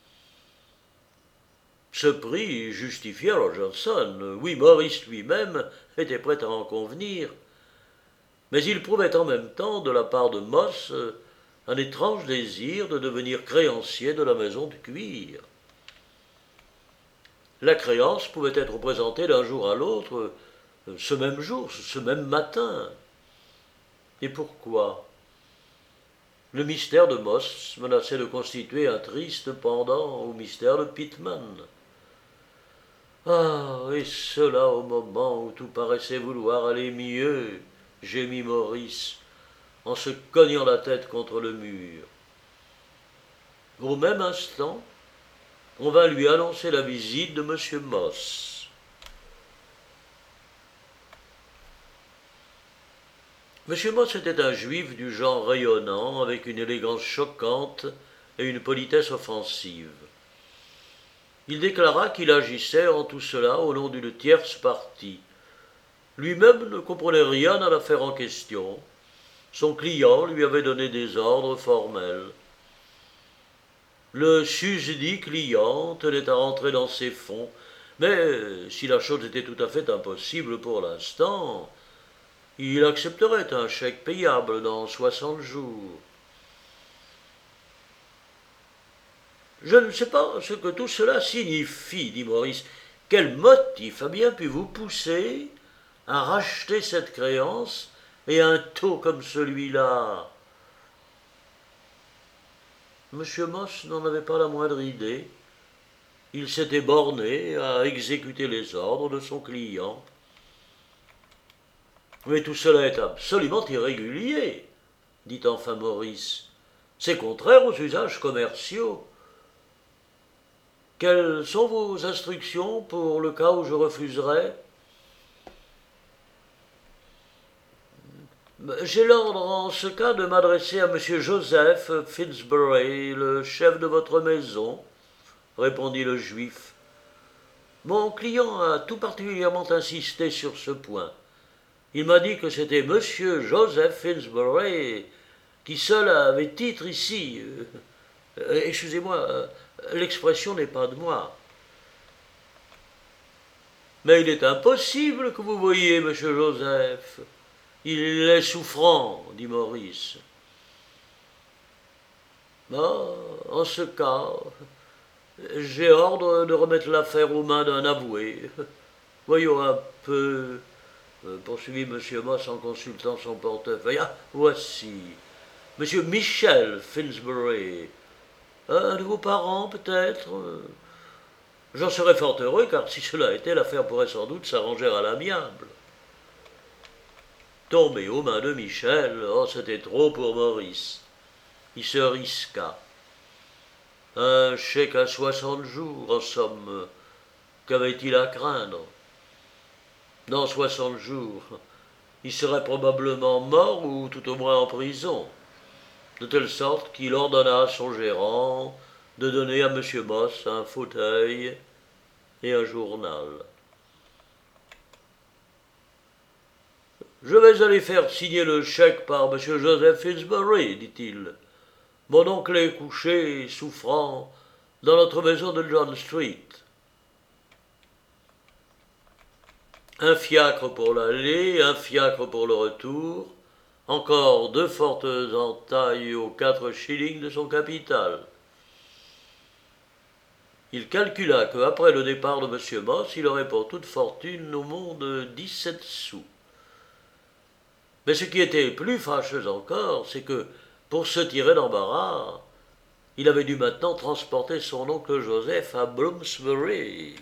Ce prix justifiait Rogerson. Oui, Maurice lui-même était prêt à en convenir. Mais il prouvait en même temps, de la part de Moss, un étrange désir de devenir créancier de la maison de cuir. La créance pouvait être représentée d'un jour à l'autre, ce même jour, ce même matin. Et pourquoi? Le mystère de Moss menaçait de constituer un triste pendant au mystère de Pitman. Ah, et cela au moment où tout paraissait vouloir aller mieux, gémit Maurice, en se cognant la tête contre le mur. Au même instant, on vint lui annoncer la visite de M. Moss. M. Moss était un juif du genre rayonnant, avec une élégance choquante et une politesse offensive. Il déclara qu'il agissait en tout cela au nom d'une tierce partie. Lui-même ne comprenait rien à l'affaire en question. Son client lui avait donné des ordres formels. Le susdit client tenait à rentrer dans ses fonds, mais si la chose était tout à fait impossible pour l'instant, il accepterait un chèque payable dans soixante jours. Je ne sais pas ce que tout cela signifie, dit Maurice. Quel motif a bien pu vous pousser à racheter cette créance et un taux comme celui-là? Monsieur Moss n'en avait pas la moindre idée. Il s'était borné à exécuter les ordres de son client. Mais tout cela est absolument irrégulier, dit enfin Maurice. C'est contraire aux usages commerciaux. Quelles sont vos instructions pour le cas où je refuserais? J'ai l'ordre en ce cas de m'adresser à M. Joseph Finsbury, le chef de votre maison, répondit le juif. Mon client a tout particulièrement insisté sur ce point. Il m'a dit que c'était M. Joseph Finsbury qui seul avait titre ici. Euh, excusez-moi, euh, l'expression n'est pas de moi. Mais il est impossible que vous voyiez M. Joseph. Il est souffrant, dit Maurice. Ah, en ce cas, j'ai ordre de remettre l'affaire aux mains d'un avoué. Voyons un peu, poursuivit M. Moss en consultant son portefeuille. Ah, voici, M. Michel Finsbury. Un de vos parents, peut-être? J'en serais fort heureux, car si cela était, l'affaire pourrait sans doute s'arranger à l'amiable. Tomber aux mains de Michel, oh, c'était trop pour Maurice. Il se risqua. Un chèque à soixante jours, en somme, qu'avait-il à craindre? Dans soixante jours, il serait probablement mort ou tout au moins en prison, de telle sorte qu'il ordonna à son gérant de donner à M. Moss un fauteuil et un journal. « Je vais aller faire signer le chèque par M. Joseph Finsbury, dit-il. Mon oncle est couché, souffrant, dans notre maison de John Street. Un fiacre pour l'aller, un fiacre pour le retour, encore deux fortes entailles aux quatre shillings de son capital. » Il calcula qu'après le départ de M. Moss, il aurait pour toute fortune au monde dix-sept sous. Mais ce qui était plus fâcheux encore, c'est que, pour se tirer d'embarras, il avait dû maintenant transporter son oncle Joseph à Bloomsbury.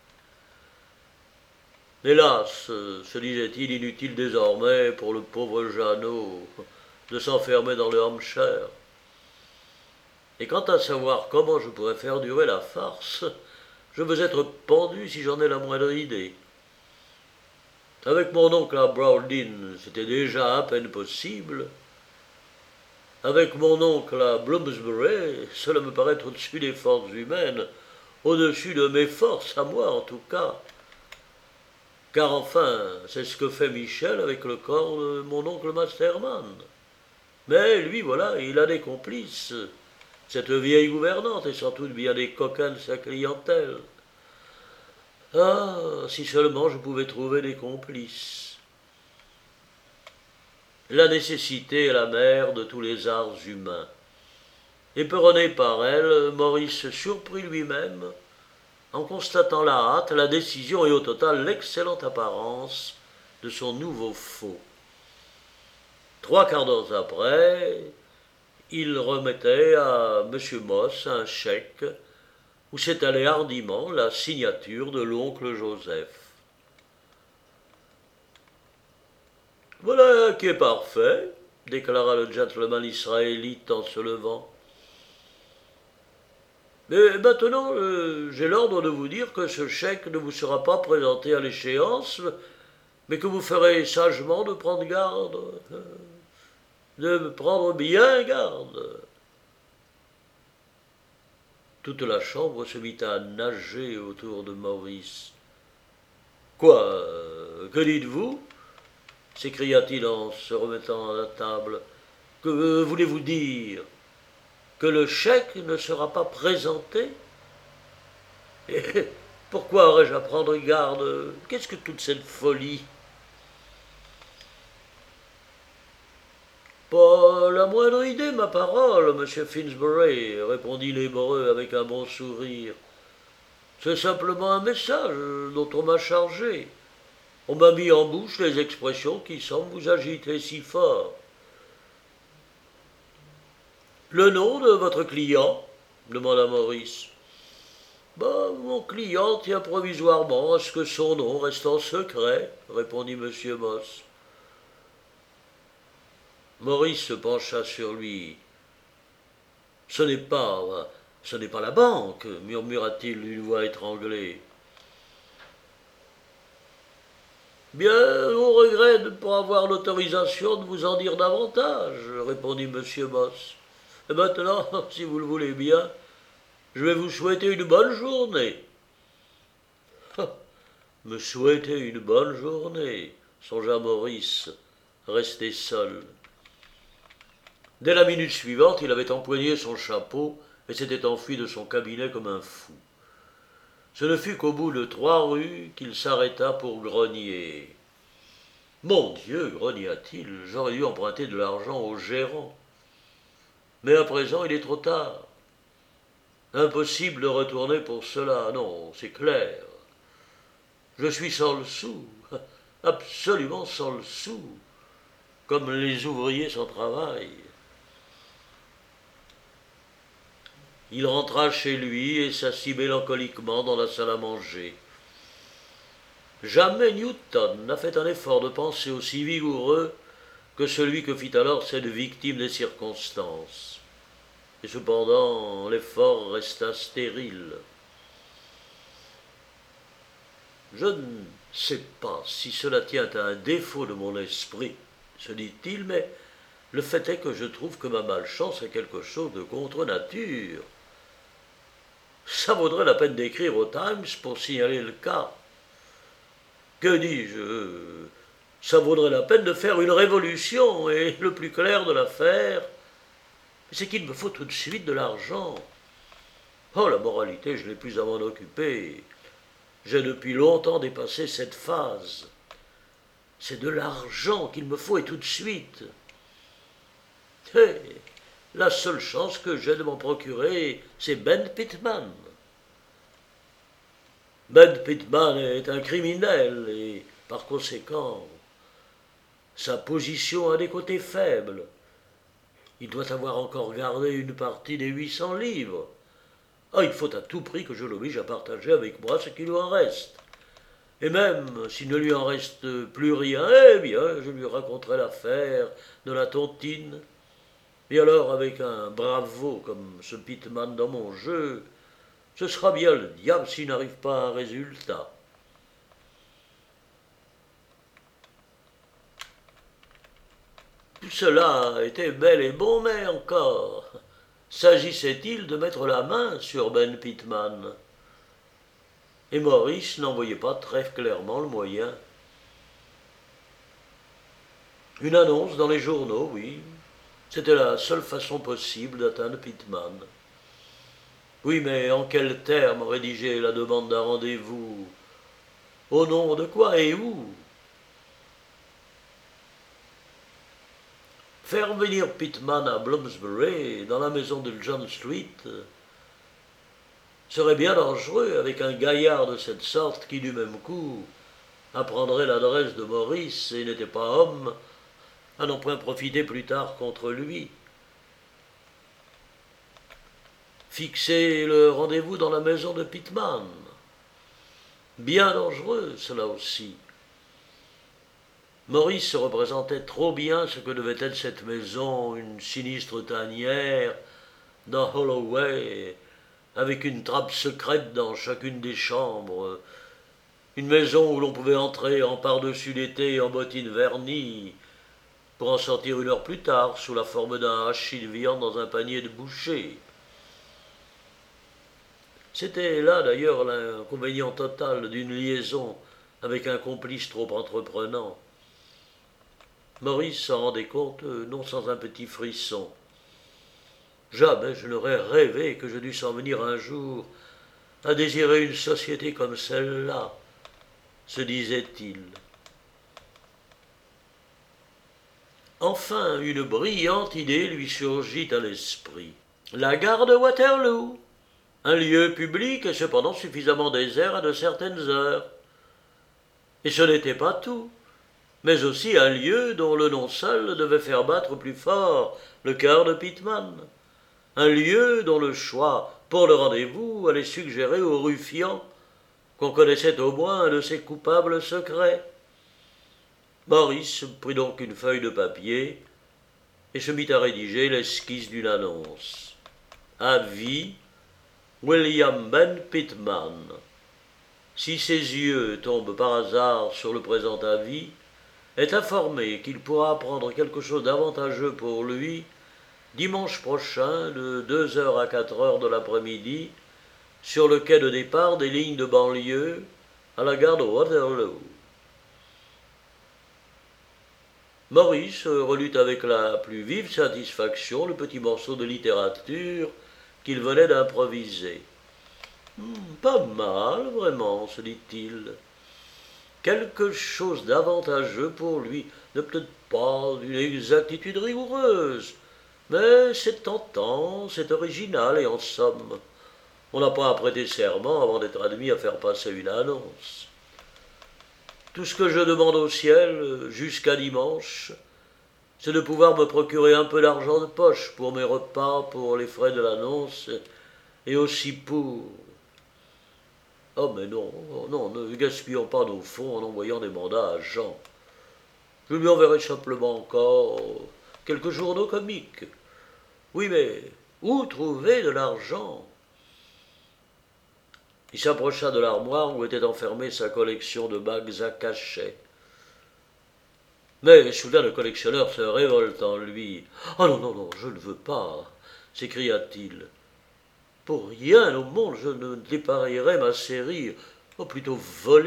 Hélas, se disait-il, inutile désormais pour le pauvre Jeannot de s'enfermer dans le Hampshire. Et quant à savoir comment je pourrais faire durer la farce, je veux être pendu si j'en ai la moindre idée. Avec mon oncle à Brawdin, c'était déjà à peine possible. Avec mon oncle à Bloomsbury, cela me paraît au-dessus des forces humaines, au-dessus de mes forces, à moi en tout cas. Car enfin, c'est ce que fait Michel avec le corps de mon oncle Masterman. Mais lui, voilà, il a des complices. Cette vieille gouvernante est sans doute bien des coquins de sa clientèle. Ah, si seulement je pouvais trouver des complices. La nécessité est la mère de tous les arts humains. Éperonné par elle, Maurice surprit lui-même en constatant la hâte, la décision et au total l'excellente apparence de son nouveau faux. Trois quarts d'heure après, il remettait à M. Moss un chèque où s'étalait hardiment la signature de l'oncle Joseph. « Voilà qui est parfait, » déclara le gentleman israélite en se levant. « Mais maintenant, euh, j'ai l'ordre de vous dire que ce chèque ne vous sera pas présenté à l'échéance, mais que vous ferez sagement de prendre garde, euh, de prendre bien garde. » Toute la chambre se mit à nager autour de Maurice. « Quoi, euh, que dites-vous » s'écria-t-il en se remettant à la table. « Que euh, voulez-vous dire? Que le chèque ne sera pas présenté? Et pourquoi aurais-je à prendre garde? Qu'est-ce que toute cette folie? » « Pas la moindre idée, ma parole, monsieur Finsbury, » répondit l'hébreu avec un bon sourire. « C'est simplement un message dont on m'a chargé. On m'a mis en bouche les expressions qui semblent vous agiter si fort. »« Le nom de votre client ?» demanda Maurice. « Ben, mon client tient provisoirement à ce que son nom reste en secret, » répondit M. Moss. Maurice se pencha sur lui. « Ce n'est pas, ce n'est pas la banque, » murmura-t-il d'une voix étranglée. « Bien, on regrette de ne pas avoir l'autorisation de vous en dire davantage, » répondit M. Moss. « Et maintenant, si vous le voulez bien, je vais vous souhaiter une bonne journée. »« Me souhaiter une bonne journée, » songea Maurice, resté seul. Dès la minute suivante, il avait empoigné son chapeau et s'était enfui de son cabinet comme un fou. Ce ne fut qu'au bout de trois rues qu'il s'arrêta pour grogner. « Mon Dieu, grogna-t-il, j'aurais dû emprunter de l'argent au gérant. Mais à présent, il est trop tard. Impossible de retourner pour cela, non, c'est clair. Je suis sans le sou, absolument sans le sou, comme les ouvriers sans travail. » Il rentra chez lui et s'assit mélancoliquement dans la salle à manger. Jamais Newton n'a fait un effort de pensée aussi vigoureux que celui que fit alors cette victime des circonstances. Et cependant, l'effort resta stérile. Je ne sais pas si cela tient à un défaut de mon esprit, se dit-il, mais le fait est que je trouve que ma malchance est quelque chose de contre nature. Ça vaudrait la peine d'écrire au Times pour signaler le cas. Que dis-je? Ça vaudrait la peine de faire une révolution, et le plus clair de l'affaire, c'est qu'il me faut tout de suite de l'argent. Oh, la moralité, je n'ai plus à m'en occuper. J'ai depuis longtemps dépassé cette phase. C'est de l'argent qu'il me faut et tout de suite. Et la seule chance que j'ai de m'en procurer, c'est Ben Pittman. Ben Pittman est un criminel et, par conséquent, sa position a des côtés faibles. Il doit avoir encore gardé une partie des huit cents livres. Ah, il faut à tout prix que je l'oblige à partager avec moi ce qui lui en reste. Et même s'il ne lui en reste plus rien, eh bien, je lui raconterai l'affaire de la tontine. Et alors, avec un bravo comme ce Pittman dans mon jeu, ce sera bien le diable s'il n'arrive pas à un résultat. Tout cela était bel et bon, mais encore, s'agissait-il de mettre la main sur Ben Pittman? Et Maurice n'en voyait pas très clairement le moyen. Une annonce dans les journaux, oui, c'était la seule façon possible d'atteindre Pittman. Oui, mais en quels termes rédiger la demande d'un rendez-vous? Au nom de quoi et où? Faire venir Pitman à Bloomsbury, dans la maison de John Street, serait bien dangereux avec un gaillard de cette sorte qui, du même coup, apprendrait l'adresse de Maurice et n'était pas homme à n'en point profiter plus tard contre lui. Fixer le rendez-vous dans la maison de Pitman. Bien dangereux, cela aussi. Maurice se représentait trop bien ce que devait être cette maison, une sinistre tanière dans Holloway, avec une trappe secrète dans chacune des chambres, une maison où l'on pouvait entrer en par-dessus l'été et en bottines vernies, pour en sortir une heure plus tard sous la forme d'un hachis de viande dans un panier de boucher. C'était là d'ailleurs l'inconvénient total d'une liaison avec un complice trop entreprenant. Maurice s'en rendait compte, non sans un petit frisson. Jamais je n'aurais rêvé que je dusse en venir un jour à désirer une société comme celle-là, se disait-il. Enfin, une brillante idée lui surgit à l'esprit. La gare de Waterloo, un lieu public et cependant suffisamment désert à de certaines heures. Et ce n'était pas tout, mais aussi un lieu dont le nom seul devait faire battre plus fort le cœur de Pitman. Un lieu dont le choix pour le rendez-vous allait suggérer au ruffian qu'on connaissait au moins un de ses coupables secrets. Maurice prit donc une feuille de papier et se mit à rédiger l'esquisse d'une annonce. Avis, William Ben Pitman. Si ses yeux tombent par hasard sur le présent avis, est informé qu'il pourra apprendre quelque chose d'avantageux pour lui dimanche prochain de deux heures à quatre heures de l'après-midi sur le quai de départ des lignes de banlieue à la gare de Waterloo. Maurice relut avec la plus vive satisfaction le petit morceau de littérature qu'il venait d'improviser. Hmm, pas mal, vraiment, se dit-il. Quelque chose d'avantageux pour lui, ne peut-être pas d'une exactitude rigoureuse, mais c'est tentant, c'est original, et en somme, on n'a pas à prêter serment avant d'être admis à faire passer une annonce. Tout ce que je demande au ciel, jusqu'à dimanche, c'est de pouvoir me procurer un peu d'argent de poche pour mes repas, pour les frais de l'annonce, et aussi pour... Oh mais non, non, ne gaspillons pas nos fonds en envoyant des mandats à Jean. Je lui enverrai simplement encore quelques journaux comiques. Oui, mais où trouver de l'argent ? Il s'approcha de l'armoire où était enfermée sa collection de bagues à cachet. Mais soudain le collectionneur se révolte en lui. « Ah non, non, non, je ne veux pas !» s'écria-t-il. « Pour rien au monde je ne dépareillerais ma série, ou plutôt volée. »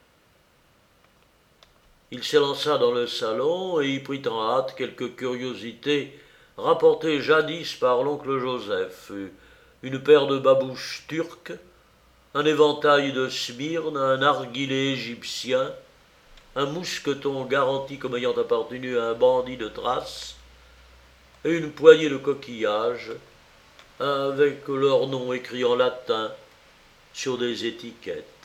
Il s'élança dans le salon et y prit en hâte quelques curiosités rapportées jadis par l'oncle Joseph, une paire de babouches turques, un éventail de Smyrne, un narguilé égyptien, un mousqueton garanti comme ayant appartenu à un bandit de Thrace, et une poignée de coquillages, avec leurs noms écrits en latin sur des étiquettes.